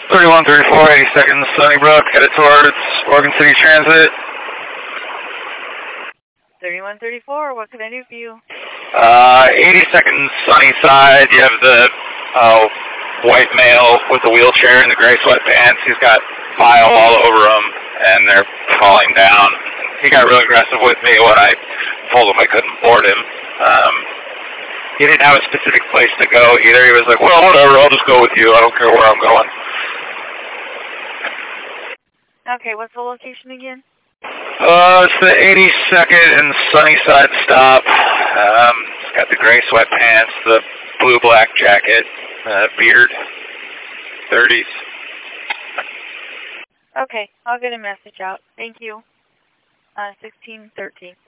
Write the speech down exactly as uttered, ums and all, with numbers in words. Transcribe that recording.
thirty-one thirty-four, eighty-second Sunnybrook, headed towards Oregon City Transit. thirty-one thirty-four, what can I do for you? Uh, eighty-second Sunnyside, you have the uh, white male with the wheelchair and the gray sweatpants. He's got bile all over him, and they're falling down. He got really aggressive with me when I told him I couldn't board him. Um, he didn't have a specific place to go either. He was like, well, whatever, I'll just go with you. I don't care where I'm going. Okay, what's the location again? Uh, it's the eighty-second and Sunnyside stop. Um, it's got the gray sweatpants, the blue-black jacket, uh, beard, thirties. Okay, I'll get a message out. Thank you. Uh, sixteen thirteen.